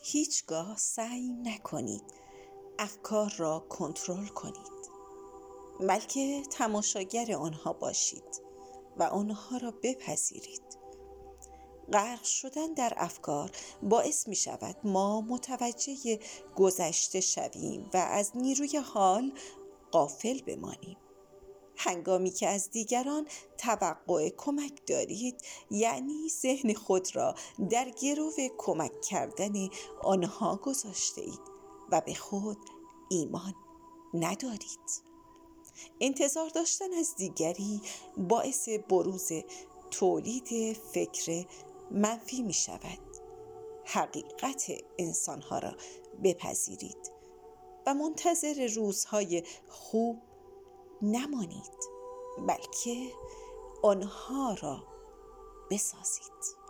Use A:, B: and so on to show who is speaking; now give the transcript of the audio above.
A: هیچگاه سعی نکنید افکار را کنترل کنید، بلکه تماشاگر آنها باشید و آنها را بپذیرید. غرق شدن در افکار باعث می شود ما متوجه گذشته شویم و از نیروی حال غافل بمانیم. هنگامی که از دیگران توقع کمک دارید، یعنی ذهن خود را در گرو کمک کردن آنها گذاشته اید و به خود ایمان ندارید. انتظار داشتن از دیگری باعث بروز تولید فکر منفی می شود. حقیقت انسانها را بپذیرید و منتظر روزهای خوب نمانید، بلکه آنها را بسازید.